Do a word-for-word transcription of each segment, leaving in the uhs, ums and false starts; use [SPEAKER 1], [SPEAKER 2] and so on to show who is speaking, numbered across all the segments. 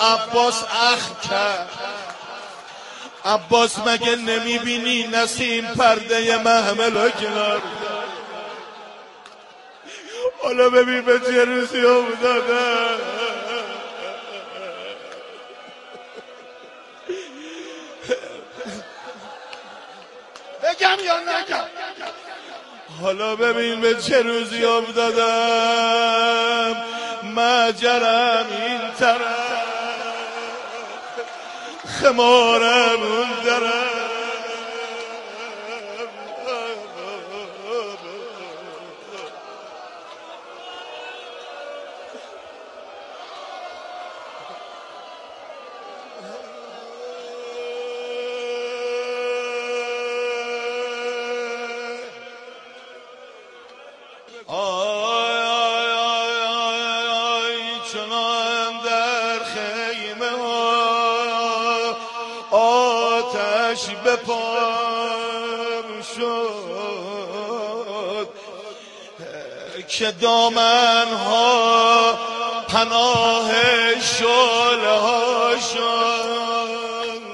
[SPEAKER 1] عباس اخ کرد. عباس مگه نمیبینی نسیم پرده محمل کنار؟ حالا ببین به چه روزی افتاده. بگم یا نگم؟ حالا ببین به چه روزی افتادم. مجرم این طرف، خمارم اون طرف. بپام شد که دامنها پناه شعله ها شد.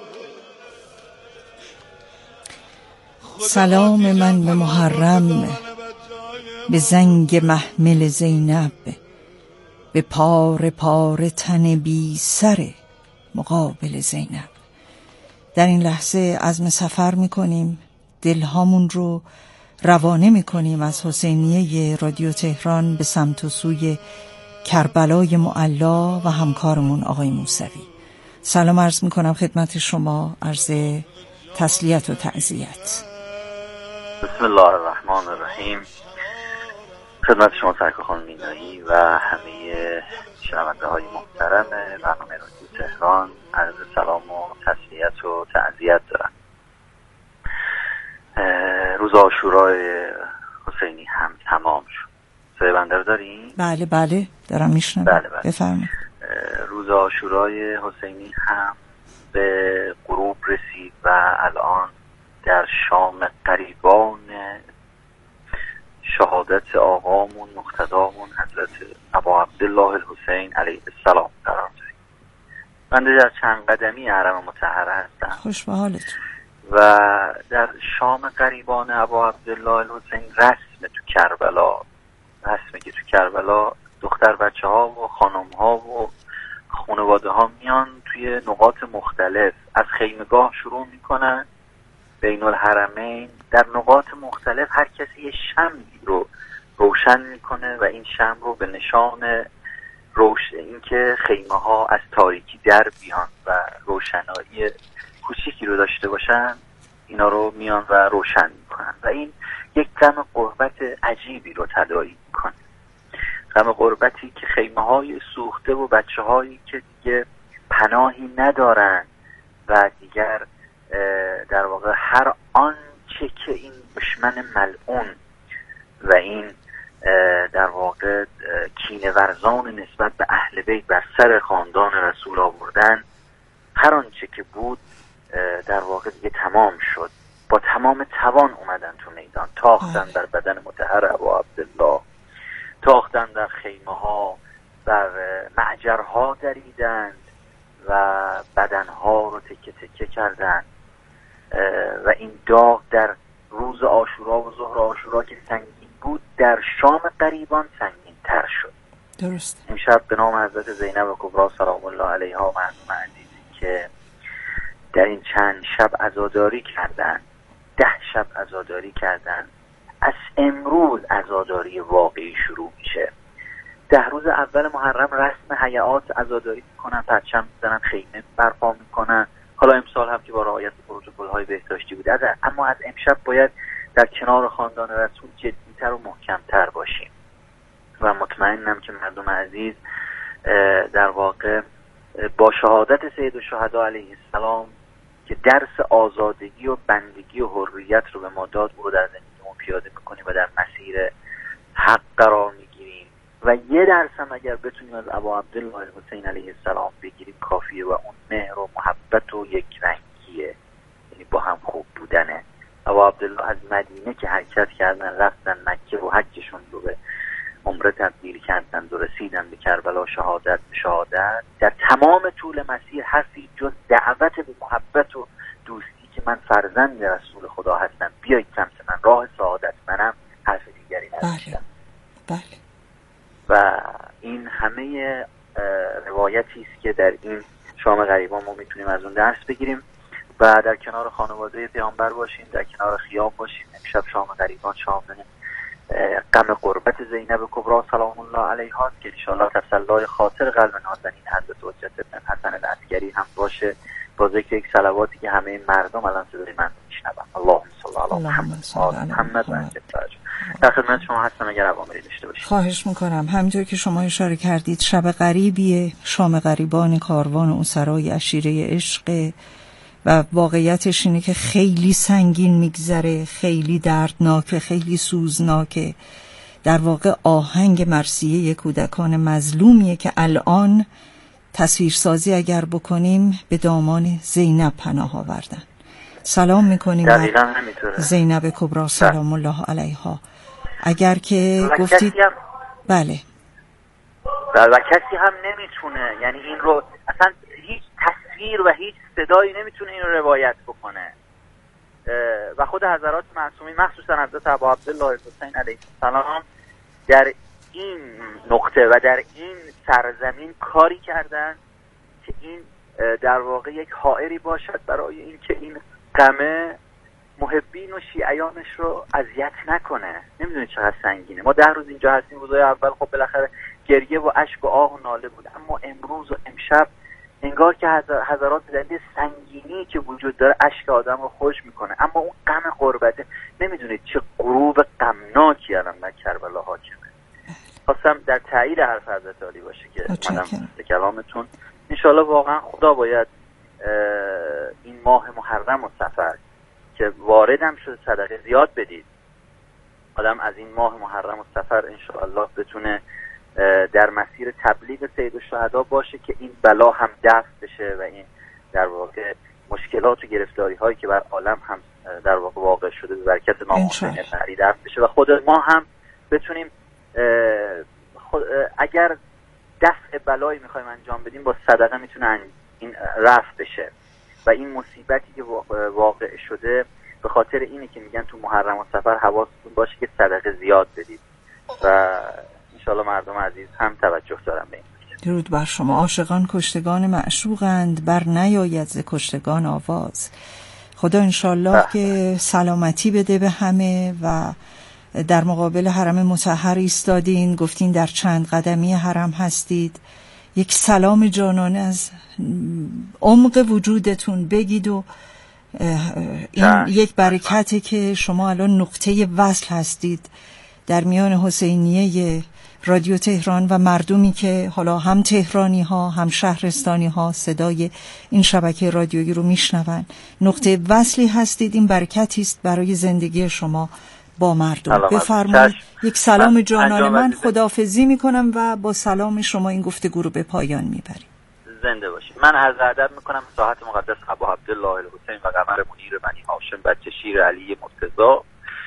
[SPEAKER 2] سلام من به محرم، به زنگ محمل زینب، به پار پار تن بی سر مقابل زینب. در این لحظه عزم سفر میکنیم، دلهامون رو روانه میکنیم از حسینیه رادیو تهران به سمت و سوی کربلای معلا و همکارمون آقای موسوی. سلام عرض میکنم خدمت شما، عرض تسلیت و تعزیت.
[SPEAKER 3] بسم الله الرحمن الرحیم. خدمت شما سرکار خانم مینایی و همه شنونده های محترم برنامه رادیو تهران عرض سلام و تسلیت و تعزیت دارم. روز عاشورای حسینی هم تمام شد. صدای بنده رو دارین؟
[SPEAKER 2] بله بله دارم میشنم.
[SPEAKER 3] بله بله.
[SPEAKER 2] بفرمایید.
[SPEAKER 3] روز عاشورای حسینی هم به غروب رسید و الان در شام قریبان شهادت آقامون مقتدامون حضرت ابا عبدالله الحسین علیه السلام قرار داریم. من در چند قدمی حرم مطهره هستم.
[SPEAKER 2] خوش به حالتون.
[SPEAKER 3] و در شام قریبان ابا عبدالله الحسین رسم تو کربلا، رسمی که تو کربلا دختر بچه ها و خانم ها و خانواده ها میان توی نقاط مختلف از خیمگاه شروع میکنن بین الحرمین، در نقاط مختلف هر کسی یه شمعی رو روشن میکنه و این شمع رو به نشان روشن اینکه خیمه ها از تاریکی در بیان و روشنایی کوچیکی رو داشته باشن، اینا رو میان و روشن میکنن و این یک غم غربت عجیبی رو تداعی میکنه. غم غربتی که خیمه های سوخته و بچه هایی که دیگه پناهی ندارن و دیگر در واقع هر آنچه که این دشمن ملعون و این در واقع کینه ورزان نسبت به اهل بیت بر سر خاندان رسول آوردن، هر آنچه که بود در واقع دیگه تمام شد. با تمام توان اومدن تو میدان، تاختن بر بدن مطهر ابا عبدالله، تاختن در خیمه ها، بر معجرها دریدند و بدنها رو تکه تکه کردند و این داغ در روز عاشورا و ظهر عاشورا که سنگین بود در شام قریبان سنگین تر شد.
[SPEAKER 2] درست.
[SPEAKER 3] امشب به نام حضرت زینب کبرا سلام الله علیها مرحوم عزیزی که در این چند شب عزاداری کردند، ده شب عزاداری کردند، از امروز عزاداری واقعی شروع میشه. ده روز اول محرم رسم هیئات عزاداری میکنن، پرچم میزنن، خیمه برپا میکنن. حالا امسال هم که با رعایت پروتکل‌های بهداشتی بود، اما از امشب باید در کنار خاندان رسول جدی‌تر و محکم‌تر باشیم و مطمئنم که مردم عزیز در واقع با شهادت سید الشهدا علیه السلام که درس آزادگی و بندگی و حریت رو به ما داد رو در زندگیمون پیاده میکنیم و در مسیر حق قرار میگیریم و یه درس هم اگر بتونیم از ابا عبدالله الحسین علیه السلام بگیریم کافیه و اون مهر و محبت و یک رنگیه، یعنی با هم خوب بودنه. ابا عبدالله از مدینه که حرکت کردن رفتن مکه و حجشون رو به عمره تبدیل کردن و رسیدن به کربلا شهادت به شهادت، در تمام طول مسیر حرفی جز دعوت به محبت و دوستی که من فرزند رسول خدا هستم، بیایید سمت من، راه سعادت منم، حرف دیگری نداشتم.
[SPEAKER 2] بله.
[SPEAKER 3] و این همه روایتی است که در این شام غریبان ما میتونیم از اون درس بگیریم و در کنار خانواده پیامبر باشیم، در کنار خیام باشیم. امشب شام غریبان شام غم قربت زینب کبری سلام الله علیها که ان شاءالله تسلای خاطر قلب نازنین حضرت حجت بن حسن العسکری هم باشه، با ذکر یک صلواتی که همه مردم الان صدای من میشنون. اللهم صل علی محمد محمد و علی در خدمت شما هستم اگر اوامری داشته باشید.
[SPEAKER 2] خواهش میکنم. همینطور که شما اشاره کردید شب غریبیه، شام غریبان کاروان اسرای عشیره عشق و واقعیتش اینه که خیلی سنگین میگذره، خیلی دردناکه، خیلی سوزناکه. در واقع آهنگ مرثیه کودکان مظلومیه که الان تصویرسازی اگر بکنیم به دامان زینب پناه آوردن. سلام میکنیم زینب کبری سلام الله علیها. اگر که گفتید بله
[SPEAKER 3] و کسی هم نمیتونه، یعنی این رو اصلا هیچ تصویر و هیچ صدایی نمیتونه این رو روایت بکنه و خود حضرات معصومین مخصوصا حضرت ابا عبدالله حسین علیه السلام در این نقطه و در این سرزمین کاری کردن که این در واقع یک حائری باشد برای این که این غمه محبین و شیعیانش رو اذیت نکنه. نمیدونید چقدر سنگینه. ما ده روز اینجا هستیم، روزای اول خب بالاخره گریه و اشک و آه و ناله بود، اما امروز و امشب انگار که حضرات دلیل سنگینی که وجود داره اشک آدم رو خوش میکنه، اما اون غم غربته نمیدونید چه غروب غمناکی الان در کربلا حاکمه. خواستم در تایید حرف حضرت علی باشه که منم به کلامتون انشالله واقعا خدا باید این ماه محرم و صفر که واردم شده صدقه زیاد بدید، آدم از این ماه محرم و صفر انشالله بتونه در مسیر تبلیغ سید الشهدا باشه که این بلا هم دفع بشه و این در واقع مشکلات و گرفتاری هایی که بر عالم هم در واقع واقع شده به برکت نام حسین علی دفع بشه و خود ما هم بتونیم اگر دفع بلایی میخوایم انجام بدیم با صدقه میتونه این رفع بشه و این مصیبتی که واقع شده به خاطر اینه که میگن تو محرم و صفر حواستون باشه که صدقه زیاد بدید و انشالله مردم عزیز هم توجه دارن به این.
[SPEAKER 2] درود بر شما. عاشقان کشتگان معشوقند، بر نیاید ز کشتگان آواز. خدا انشالله که سلامتی بده به همه و در مقابل حرم مطهر ایستادین، گفتین در چند قدمی حرم هستید، یک سلام جانانه از عمق وجودتون بگید و این یک برکته که شما الان نقطه وصل هستید در میان حسینیه رادیو تهران و مردمی که حالا هم تهرانی ها هم شهرستانی ها صدای این شبکه رادیویی رو میشنون. نقطه وصلی هستید، این برکتی است برای زندگی شما با مردم. بفرمایید یک سلام جانانه. من خداحافظی میکنم و با سلام شما این گفتگو رو به پایان میبریم.
[SPEAKER 3] زنده باشید. من عرض ادب میکنم ساحت مقدس ابا عبدالله الحسین و قمر منیر بنی هاشم بچه شیر علی مرتضی.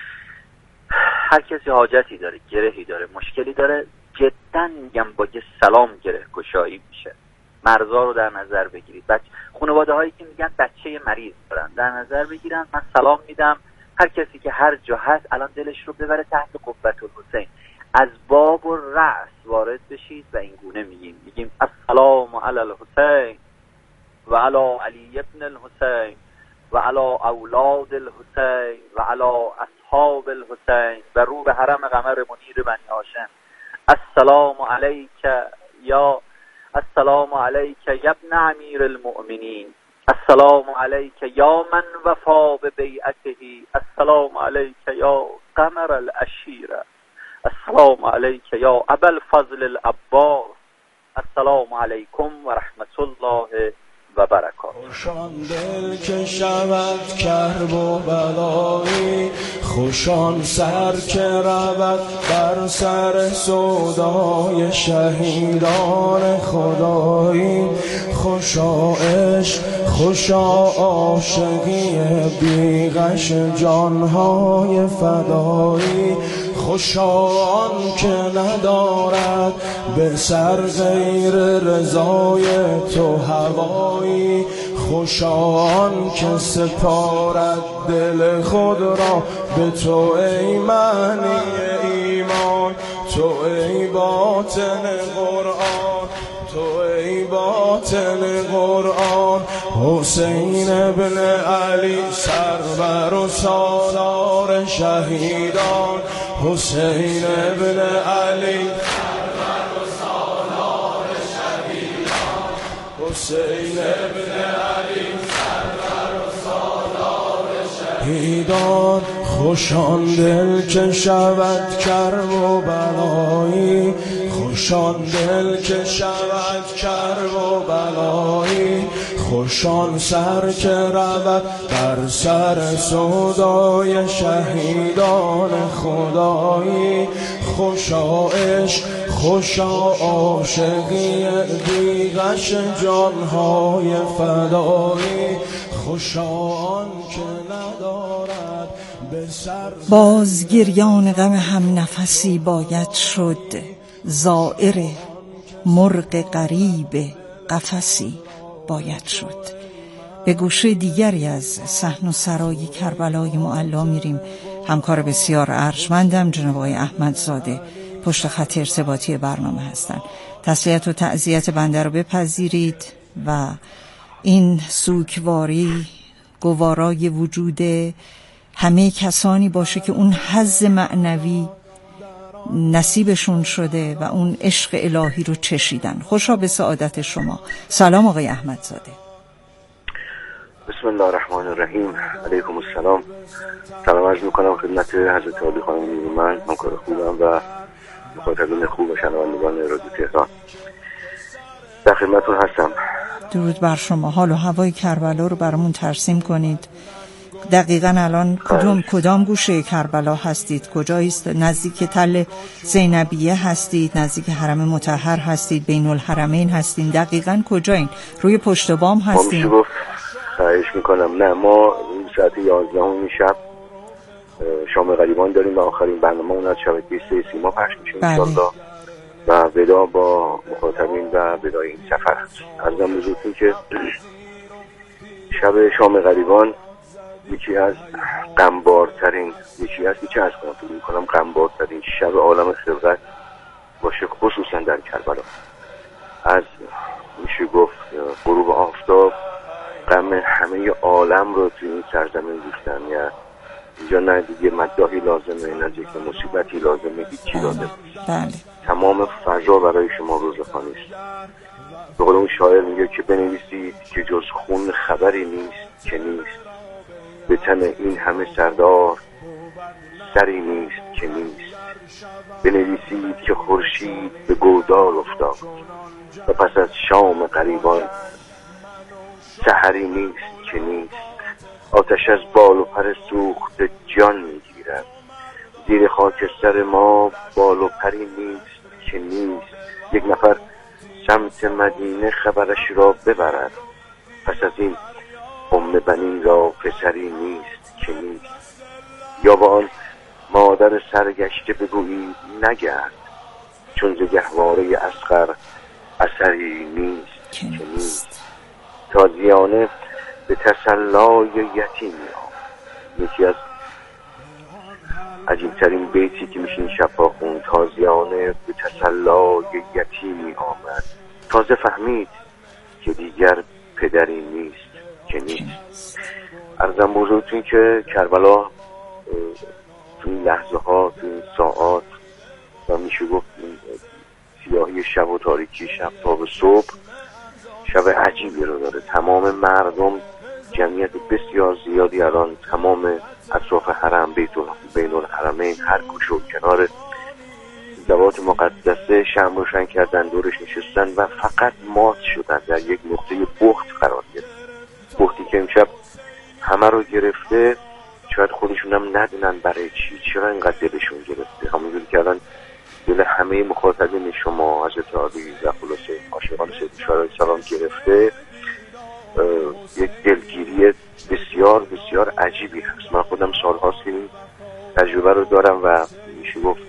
[SPEAKER 3] هر کسی حاجتی داره، گرهی داره، مشکلی داره، جدا میگم با یه سلام گره گشایی میشه. مرزا رو در نظر بگیرید. بچه خانواده هایی که میگن بچه مریض دارن در نظر بگیرن. من سلام میدم هر کسی که هر جا هست الان دلش رو ببره تحت قبة الحسین، از باب و رأس وارد بشید و این گونه میگیم میگیم السلام علی الحسین و علی علی ابن الحسین و علی اولاد الحسین و علی اصحاب الحسین و رو به حرم قمر منیر بنی هاشم. السلام علیک یا السلام علیک یا ابن امیر المؤمنین، السلام علیک یا من وفا به بیعته، السلام علیک یا قمر العشیره، السلام علیک یا ابا الفضل العباس، السلام علیکم و رحمت الله و برکاته.
[SPEAKER 4] خوشان دل که شود کرب و بلایی، خوشان سر که رود بر سر سودای شهیدان خدایی، خوشا عشق خوشا عاشقی بیغش جانهای فدایی، خوشا آن که ندارد به سر غیر رضای تو هوایی، خوشا آن که سپارد دل خود را به تو ای معنی ایمان، تو ای باطن قرآن، تو ای باطن قرآن. حسین ابن علی سرور و سالار شهیدان، حسین ابن علی سرور و سالار شهیدان، حسین ابن علی سرور و سالار شهیدان. خوشان دل که شود کرب و بلایی، خوشان دل که شود کرب و بلایی، خوشان سر که رود بر سر سودای شهیدان خدایی. خوشا عشق خوشا عاشقی بیغش جانهای فدایی، خوشا آن که ندارد به سر.
[SPEAKER 2] باز گریان غم هم نفسی باید شد، زائر مرغ غریب قفسی باید شد. به گوشه دیگری از صحن و سرای کربلای معلا میریم. همکار بسیار ارجمندم جناب آقای احمدزاده پشت خط ارتباطی برنامه هستند. تسلیت و تعزیت بنده رو بپذیرید و این سوگواری گوارای وجود همه کسانی باشه که اون حظ معنوی نصیبشون شده و اون عشق الهی رو چشیدن. خوشا به سعادت شما. سلام آقای احمدزاده.
[SPEAKER 5] بسم الله الرحمن الرحیم. علیکم السلام. سلام عرض میکنم خدمت حضرت عالی خانم من، همکار خوبم و مخاطبین خوب و شنوندگان رادیو تهران. در خدمتتون هستم.
[SPEAKER 2] درود بر شما. حال و هوای کربلا رو برامون ترسیم کنید. دقیقاً الان کدوم کدام گوشه کربلا هستید؟ کجایید؟ نزدیک تل زینبیه هستید؟ نزدیک حرم مطهر هستید؟ بین الحرمین هستین؟ دقیقاً کجایین؟ روی پشت بام هستین؟
[SPEAKER 5] ما خواهش میکنم. نه، ما ساعت یازده شب شام غریبان داریم و آخرین برنامه اون از شبکه سه سیما پخش میشه انشالله و ودا با مخاطبین و ودای این سفر هست. عرضم بزرگتون که شب شام غریبان یکی از غمبارترین یکی از یکی از کنم میکنم غمبارترین شب عالم خلقت باشه، خصوصا در کربلا. از میشه گفت غروب آفتاب غم همه عالم رو توی این سرزمین ریختن. یا اینجا نه دیگه مداحی لازمه، نه ذکر مصیبتی لازمه، هیچی لازمه.
[SPEAKER 2] بله.
[SPEAKER 5] تمام فضا برای شما روزخوانی است. به قول اون شاعر میگه که بنویسید که جز خون خبری نیست که نیست، به تن این همه سردار سری نیست که نیست. بنویسید که خورشید به گودال افتاد و پس از شام غریبان سحری نیست که نیست. آتش از بال و پر سوخت جان میگیرد، زیر خاکستر ما بال و پری نیست که نیست. یک نفر سمت مدینه خبرش را ببرد، پس از این ام بنین را پسری نیست که نیست. یا با آن مادر سرگشته بگویید نگرد، چون ز گهواره اصغر اثری نیست که نیست. تازیانه به تسلای یتیم آمد. یکی از عجیبترین بیتی که میشه این شبها خوند. تازیانه به تسلای یتیمی آمد، تازه فهمید که دیگر پدری نیست که نیست. عرضم بزرگتون که کربلا تو این لحظه ها، تو این ساعات و میشه گفت سیاهی شب و تاریکی شب تا به صبح شب عجیبی رو داره. تمام مردم، جمعیت بسیار زیادی الان تمام اطراف حرم، بیت بین الحرمین، هر گوشه و کنار دوات مقدسه شمع روشن کردن، دورش نشستن و فقط مات شدن، در یک نقطه بخت قرار گرفتن. بختی که امشب همه رو گرفته، شاید خودشون هم ندونن برای چی، چرا اینقدر دلشون گرفته. همونجوری که الان دل همه مخاطبین شما حضرت عالی و خلاصه عاشقان سید شهداء سلام گرفته، یک دلگیری بسیار بسیار عجیبی هست. من خودم سالهاست این تجربه رو دارم و میشه گفت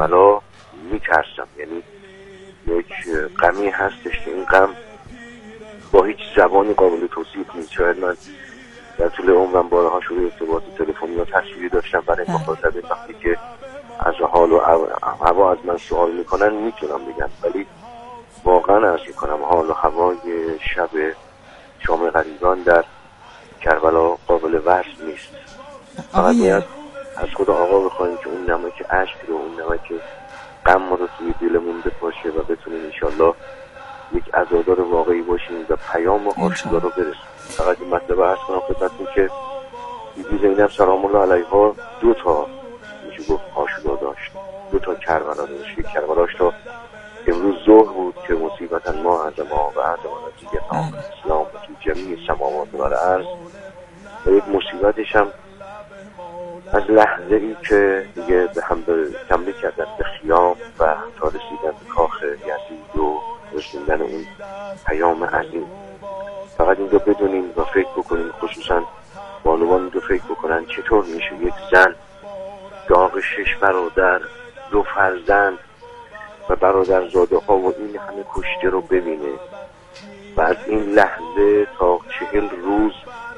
[SPEAKER 5] کربلا میترسم. یعنی یک غمی هستش که این غم با هیچ زبانی قابل توصیف نیست. شاید من در طول عمرم بارها شده ارتباط تلفنی یا تصویری داشتم برای مخاطبین، وقتی که از حال و هوا از من سوال میکنن میتونم بگم، ولی واقعا عرض میکنم حال و هوای شب شام غریبان در کربلا قابل وصف نیست. فقط باید از خود آقا بخواهیم که اون نمک عشق رو، اون نمک غم رو توی دلمون بپاشه و بتونیم انشالله یک عزادار واقعی باشیم و پیام آشودا رو برسیم. فقط این مطلب عرض کنم خدمتتون که بیبی زینب سلام الله علیها دو تا میشه گفت آشودا داشت، دو تا کربلا داشت. یک کربلاش تا امروز ظهر بود که مصیبتا ما از ما و از ما نتیجه نام اسلام و تو جمعی سماوات و الارض، و یک مصیبتش هم از لحظه ای که دیگه به هم حمله کردن به خیام و تا رسیدن به کاخ یزید و رسیدن اون پیام عظیم. فقط این رو بدونیم و فکر بکنیم، خصوصا بانوان این رو فکر بکنن چطور میشه یک زن داغ شش برادر، دو فرزند و برادرزاده ها و این همه کشته رو ببینه و از این لحظه تا چهل روز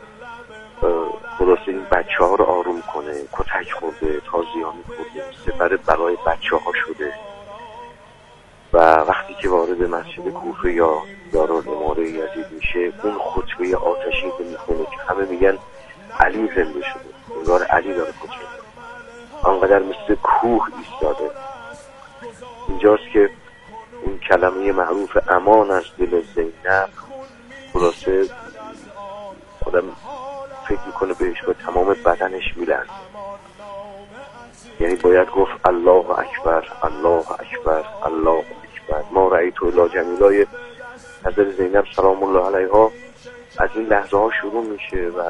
[SPEAKER 5] خلاصه این بچه ها رو آروم کنه. کتک خورده، تازیانی خورده، سپر برای بچه ها شده و وقتی که وارد مسجد کوفه یا دارالاماره یزید میشه، اون خطبه آتشین که میخونه که همه میگن علی زنده شده، انگار علی داره خطبه، آنقدر مثل کوه ایستاده. اینجاست که این کلمه معروف امان از دل زینب، خلاصه آدم فکر میکنه بهش و تمام بدنش میلرزه. یعنی باید گفت الله اکبر، الله اکبر، الله اکبر. ما رأیت الا جمیلای حضرت زینب سلام الله علیها از این لحظه ها شروع میشه و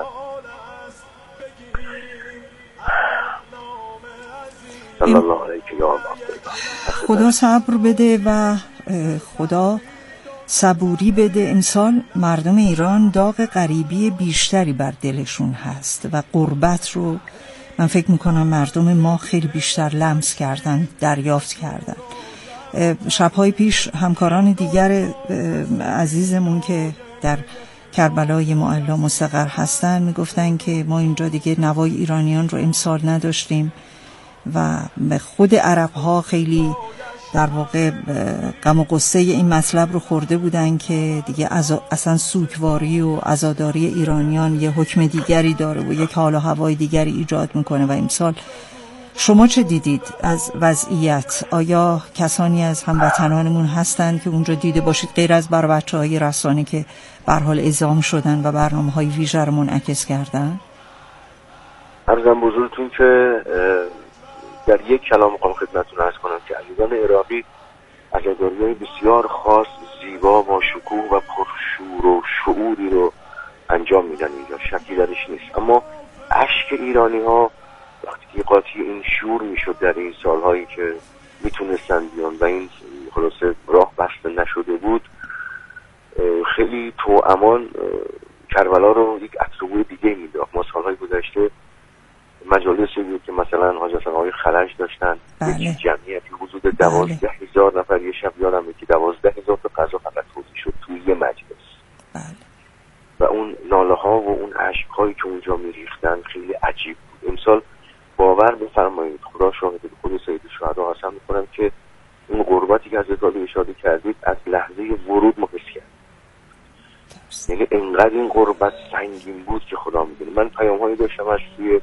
[SPEAKER 5] صلی الله علیه یا الله.
[SPEAKER 2] خدا صبر بده و خدا صبوری بده. امسال مردم ایران داغ غریبی بیشتری بر دلشون هست و غربت رو من فکر میکنم مردم ما خیلی بیشتر لمس کردن، دریافت کردن. شبهای پیش همکاران دیگر عزیزمون که در کربلای معلا مستقر هستن میگفتن که ما اینجا دیگه نوای ایرانیان رو امسال نداشتیم و خود عرب ها خیلی در واقع غم و غصه این مطلب رو خورده بودن که دیگه اصلا سوگواری و عزاداری ایرانیان یه حکم دیگری داره و یک حال و هوای دیگری ایجاد میکنه. و امسال شما چه دیدید از وضعیت؟ آیا کسانی از هموطنانمون هستند که اونجا دیده باشید غیر از بر بچه های رسانه که به هر حال اعزام شدن و برنامه های ویژه رو منعکس کردن؟
[SPEAKER 5] عرضم بزرگتون که در یک کلام میخوام خدمتتون عرض کنم که عزیزان عراقی عزاداری‌های بسیار خاص، زیبا، با شکوه و پرشور و شعوری رو انجام میدن اینجا، شکی درش نیست. اما اشک ایرانی ها وقتی که قاطی این شور میشد در این سالهایی که میتونستن بیان و این خلاصه راه بسته نشده بود، خیلی تو امان کربلا رو یک اتروبوی دیگه میداخت. ما سالهای گذشته مجالسی بود که مثلا حاج حسن آقای خلج داشتن،
[SPEAKER 2] بله.
[SPEAKER 5] یک جمعیتی حدود دوازده هزار نفر، یه شب یادمه که دوازده هزار تا غذا فقط توزیع شد توی یه مجلس.
[SPEAKER 2] بله.
[SPEAKER 5] و اون ناله ها و اون عشق هایی که اونجا میریختن خیلی عجیب بود. امسال باور بفرمایید، خدا شاهد، خود سید الشهدا قسم میکنم که اون غربتی که از اتالی اشاره کردید از لحظه ورود ما حس کردیم. یعنی انقدر این غربت سنگین بود که خدا میدونه. من پیام هایی داشتم از توی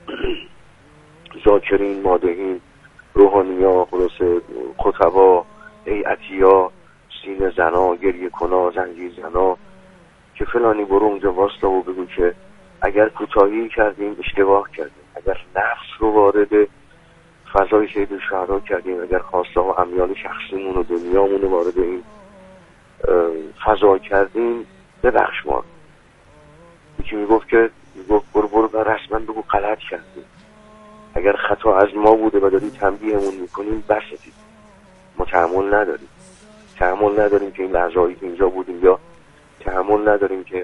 [SPEAKER 5] ذاکرین، مادحین، روحانیا، خلاصه خطبا، هیئتیا، سینه زنا، گریه کنا، زنجیر زنا که فلانی برو اونجا واسطا و بگو که اگر کوتاهی کردیم اشتباه کردیم، اگر نفس رو وارد فضای سید الشهدا کردیم، اگر خواسته و امیال شخصیمون و دنیامون رو وارد این فضا کردیم، ببخش ما. یکی میگفت که میگفت برو برو و رسما بگو غلط کردیم، اگر خطا از ما بوده و داری تنبیهمون میکنیم بسید. ما تحمل نداریم تحمل نداریم که این لحظه‌ای که اینجا بودیم یا تحمل نداریم که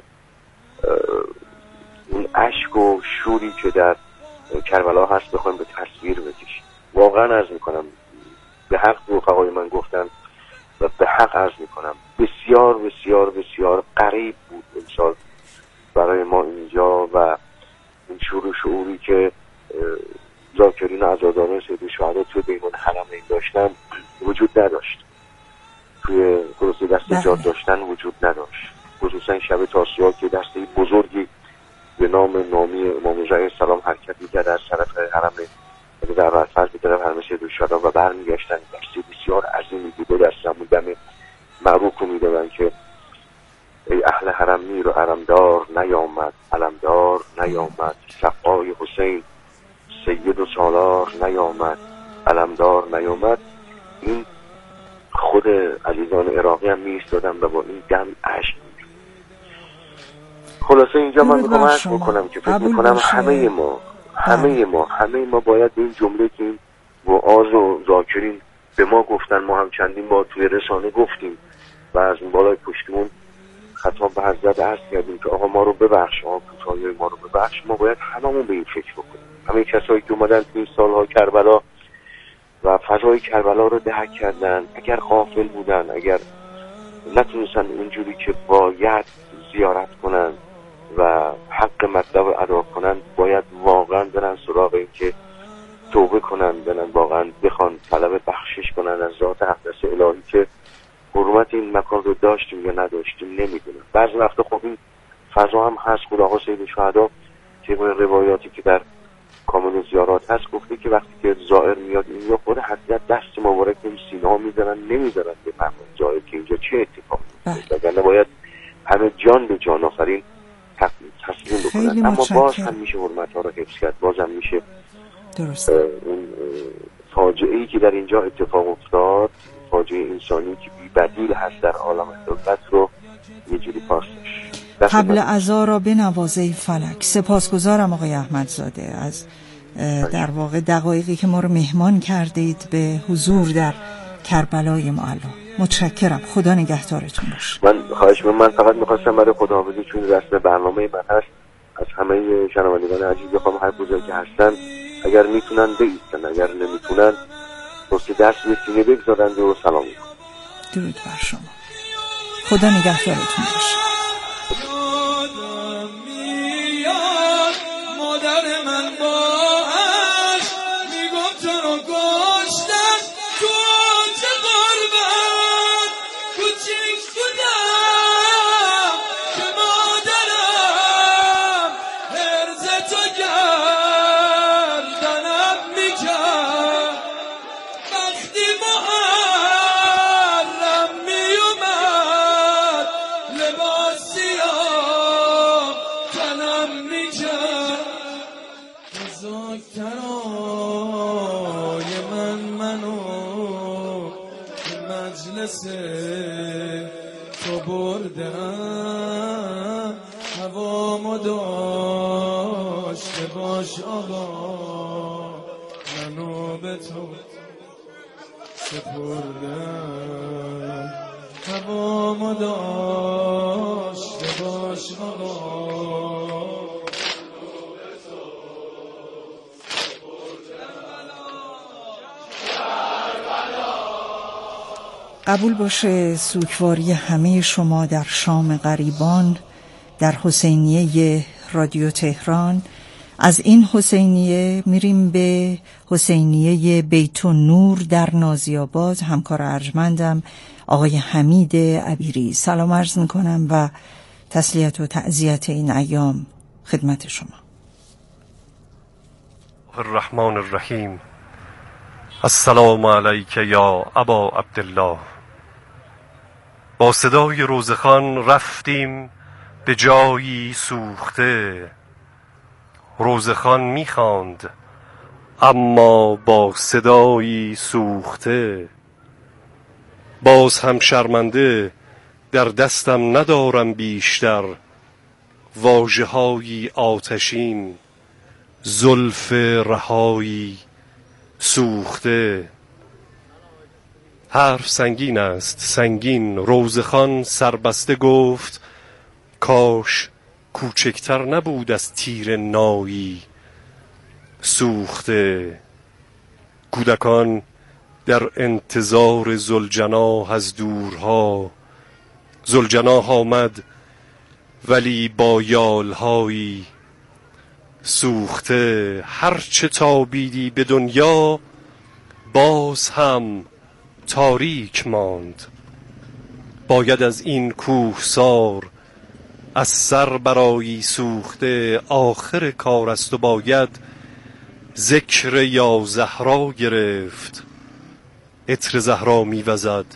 [SPEAKER 5] اون اشک و شوری که در کربلا هست بخوایم به تصویر بکشیم. واقعا عرض میکنم به حق رفقای من گفتن و به حق عرض میکنم بسیار بسیار بسیار غریب بود امسال برای ما اینجا و این شور و شعوری که ذاکرین و عزاداران سید شهدا توی بیرون حرمین داشتن وجود نداشت، توی پروسه دست جاد داشتن وجود نداشت، خصوصا شب تاسوعا که دسته بزرگی به نام نامی امام رضا سلام حرکت می‌کرد از طرف حرم در رفت به طرف حرم سید شهدا و برمیگشتن، دسته بسیار عظیمی بود. دست همون دم معروف رو میدادن که ای اهل حرم میر و حرمدار نیامد، علمدار نیامد، صفای حسین سید و سالار نیامد، علمدار نیامد. این خود عزیزان عراقی هم می‌ایستادن و با این دم اشک می‌ریختن. خلاصه اینجا من میخوام عرض بکنم که فکر میکنم همه ما همه ما همه ما باید این جمله که این وعاظ و ذاکرین به ما گفتن، ما هم چندین بار توی رسانه گفتیم و از این بالای پشتمون خطاب به حضرت عرض کردیم که آقا ما رو ببخش، آقا کوتاهی ما رو ببخش. ما باید هممون به این فکر بکنیم. همه کسایی که اومدن توی این سالها کربلا و فضای کربلا رو درک کردن، اگر غافل بودن، اگر نتونستن اونجوری که باید زیارت کنن و حق مطلب ادا کنن، باید واقعا برن سراغ این که توبه کنن، برن واقعا بخوان طلب بخشش کنن از ذات اقدس الهی که حرمت این مکان رو داشتیم یا نداشتیم نمیدونم. بعضی وقتا خب این فضا هم هست. خود آقا سید شهدا طبق روایاتی که در کامل زیارات هست گفته که وقتی که زائر میاد اینجا خود حضرت دست مبارک این سینه ها میزنن، نمیزنن به مهمان زائر که اینجا چه اتفاقی میفته، وگرنه باید همه جان به جان آفرین تسلیم بکنن. اما باز هم میشه حرمت ها رو حفظ کرد، باز هم میشه درست اون فاجعه‌ای که در اینجا اتفاق افتاد، فاجعه انسانی که بی بدیل هست در عالم دولت رو یه جوری پاسش
[SPEAKER 2] قبل عزا را بنوازه فلک. سپاسگزارم آقای احمدزاده از در واقع دقایقی که ما رو مهمان کردید به حضور در کربلای معلی. متشکرم. خدا نگهدارتون باشه.
[SPEAKER 5] من خواهش من من فقط می‌خواستم برای خداحافظی، چون رسم برنامه من هست، از همه شنوندگان عزیز بخوام هر کجا که هستن اگر میتونن بایستن، اگر نمیتونن پشت دست به سینه بگذارن و سلام کنن.
[SPEAKER 2] درود بر شما. خدا نگهدارتون باشه.
[SPEAKER 4] مادر من با عشق میگم تو رو گشتن تو چه قربان کوچیک بودم که مادرم هرز تو گردنم میکرد وقتی محرم میومد لباس سیاه تنم میکرد. ذاکرای من منو مجلس تو بردم، هوامو داشته باش آقا منو به تو سپردم، هوامو داشته باش آقا.
[SPEAKER 2] قبول باشه سوگواری همه شما در شام غریبان در حسینیه رادیو تهران. از این حسینیه میریم به حسینیه بیت النور در نازی‌آباد. همکار ارجمندم آقای حمید عبیری سلام عرض میکنم و تسلیت و تعزیت این ایام خدمت شما.
[SPEAKER 6] الرحمن الرحیم. السلام علیک یا ابا عبدالله. با صدای روزخوان رفتیم به جایی سوخته، روزخوان می‌خواند اما با صدایی سوخته. باز هم شرمنده در دستم ندارم بیشتر، واژه‌های آتشین زلف رهایی سوخته. حرف سنگین است سنگین، روزخوان سربسته گفت کاش کوچکتر نبود از تیر نایی سوخته. کودکان در انتظار ذوالجناح از دورها. ذوالجناح آمد ولی با یالهایی سوخته، هرچه تابیدی به دنیا باز هم تاریک ماند. باید از این کوهسار از سر برایی سوخته، آخر کار است و باید ذکر یا زهرا گرفت. عطر زهرا میوزد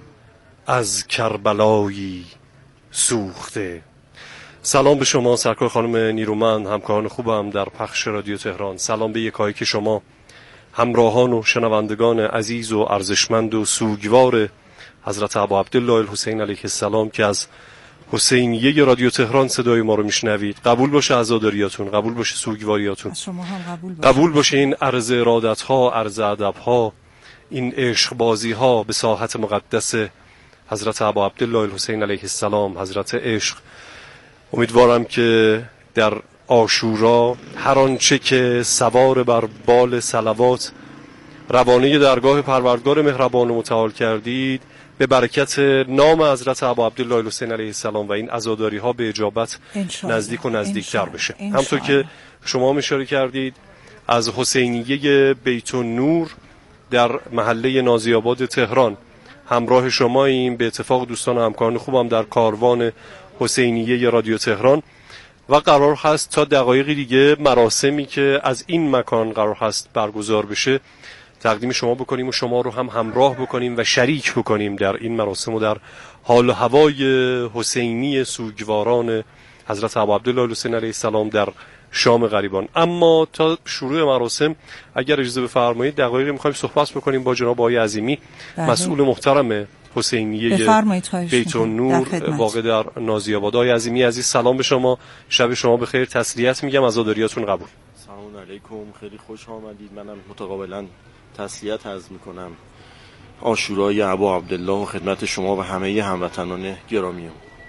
[SPEAKER 6] از کربلایی سوخته. سلام به شما سرکار خانم نیرومند، همکاران خوبم در پخش رادیو تهران. سلام به یکایی که شما همراهان و شنوندگان عزیز و ارزشمند و سوگوار حضرت ابا عبدالله الحسین علیه السلام که از حسینیه رادیو تهران صدای ما رو میشنوید. قبول باشه عزاداریاتون، قبول باشه سوگواریاتون،
[SPEAKER 2] شما هم قبول باشه.
[SPEAKER 6] قبول باشه این عرض ارادت ها، عرض ادب ها، این عشق بازی ها به ساحت مقدس حضرت ابا عبدالله الحسین علیه السلام، حضرت عشق. امیدوارم که در عاشورا هر آنچه که سوار بر بال صلوات روانه درگاه پروردگار مهربان و متعال کردید به برکت نام حضرت ابا عبدالله الحسین علیه السلام و این عزاداری ها به اجابت نزدیک و نزدیکتر بشه. همطور که شما هم اشاره کردید از حسینیه بیت النور در محله نازی‌آباد تهران همراه شما ایم، به اتفاق دوستان و همکاران خوبم در کاروان حسینیه رادیو تهران و قرار هست تا دقایقی دیگه مراسمی که از این مکان قرار هست برگزار بشه تقدیم شما بکنیم و شما رو هم همراه بکنیم و شریک بکنیم در این مراسم و در حال و هوای حسینی سوگواران حضرت ابا عبدالله الحسین علیه السلام در شام غریبان. اما تا شروع مراسم اگر اجازه بفرمایید دقایقی می‌خوایم صحبت بکنیم با جناب آقای عظیمی، بله. مسئول محترم حسینیه بیت النور واقع در نازی‌آباد. آقای عظیمی عزیز سلام به شما، شب شما بخیر، تسلیت میگم، عزاداریاتون قبول.
[SPEAKER 7] سلام علیکم، خیلی خوش آمدید. منم متقابلا تسلیت عرض میکنم عاشورای ابا عبدالله و خدمت شما و همه هموطنان گرامی.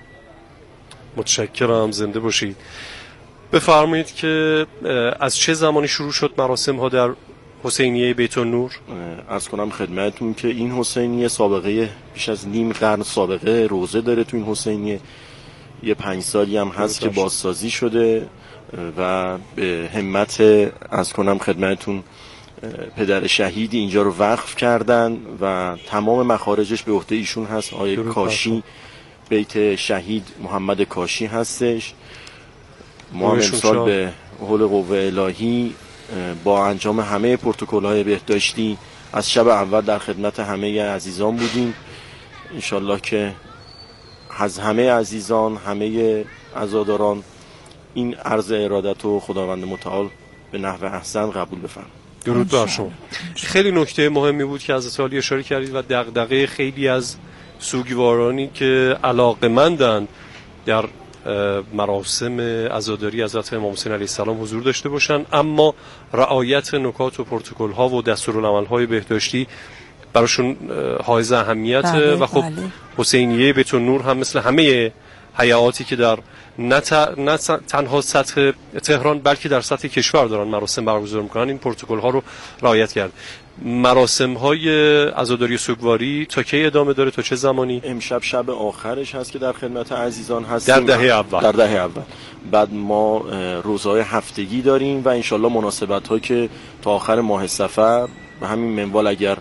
[SPEAKER 6] متشکرم، زنده باشید. بفرمایید که از چه زمانی شروع شد مراسم ها در حسینیه بیت النور؟
[SPEAKER 7] عرض کنم خدمتتون که این حسینیه سابقه بیش از نیم قرن سابقه روزه داره. تو این حسینیه یه پنج سالی هم هست که بازسازی شده و به همت عرض کنم خدمتتون پدر شهیدی اینجا رو وقف کردن و تمام مخارجش به عهده ایشون هست. آقای کاشی، بیت شهید محمد کاشی هستش. ما هم امسال به حول قوه الهی با انجام همه پروتکل‌های بهداشتی از شب اول در خدمت همه عزیزان بودیم. انشالله که از همه عزیزان، همه عزاداران این عرض ارادت و خداوند متعال به نحو احسن قبول بفرمایید.
[SPEAKER 6] درود بر شما. خیلی نکته مهمی بود که از عالی اشاره کردید و دغدغه خیلی از سوگوارانی که علاقه‌مندند در مراسم عزاداری حضرت امام حسین علیه السلام حضور داشته باشن، اما رعایت نکات و پروتکل ها و دستورالعمل های بهداشتی براشون حائز اهمیت. بله، و خب بله. حسینیه بیت النور هم مثل همه هیئاتی که در نه, ت... نه تنها سطح تهران بلکه در سطح کشور دارن مراسم برگزار میکنن این پروتکل ها رو رعایت کرد. مراسم های عزاداری سوگواری تا کی ادامه داره، تا چه زمانی؟
[SPEAKER 7] امشب شب آخرش هست که در خدمت عزیزان هستیم
[SPEAKER 6] در دهه اول.
[SPEAKER 7] در دهه اول بعد ما روزهای هفتگی داریم و انشالله مناسبت ها که تا آخر ماه صفر به همین منوال اگر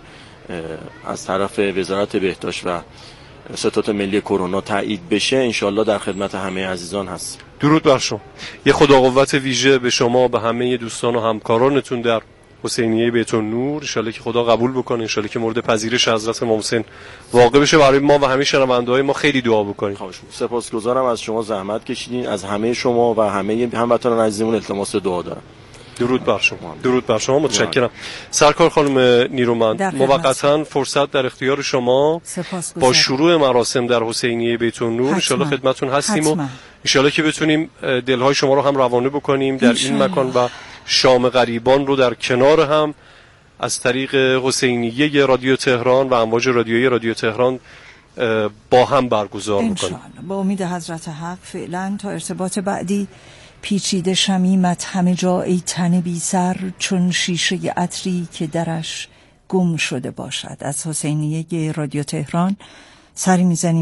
[SPEAKER 7] از طرف وزارت بهداشت و ستاد ملی کرونا تایید بشه انشالله در خدمت همه عزیزان هست.
[SPEAKER 6] درود بر شما. یه خدا قوت ویژه به شما، به همه دوستان و همکارانتون در حسینیه بیت النور. ان شاءالله که خدا قبول بکنه، ان شاءالله که مورد پذیرش حضرت امام حسین واقع بشه. برای ما و همه شنونده‌های ما خیلی دعا بکنید.
[SPEAKER 7] سپاسگزارم از شما، زحمت کشیدین. از همه شما و همه هموطنان عزیزمون التماس دعا دارم.
[SPEAKER 6] درود بر شما. درود بر شما، متشکرم. سرکار خانم نیرومند، موقتا فرصت در اختیار شما با شروع مراسم در حسینیه بیت النور ان شاءالله خدمتتون هستیم حتما. و ان شاءالله که بتونیم دلهای شما رو هم روانه بکنیم در این مکان و شام غریبان رو در کنار هم از طریق حسینیه رادیو تهران و امواج رادیویی رادیو تهران با هم برگزار میکنیم.
[SPEAKER 2] با امید حضرت حق فعلا تا ارتباط بعدی پیچیده شمیمت همه جا ای تن بی سر، چون شیشه عطری که درش گم شده باشد. از حسینیه رادیو تهران سری میزنیم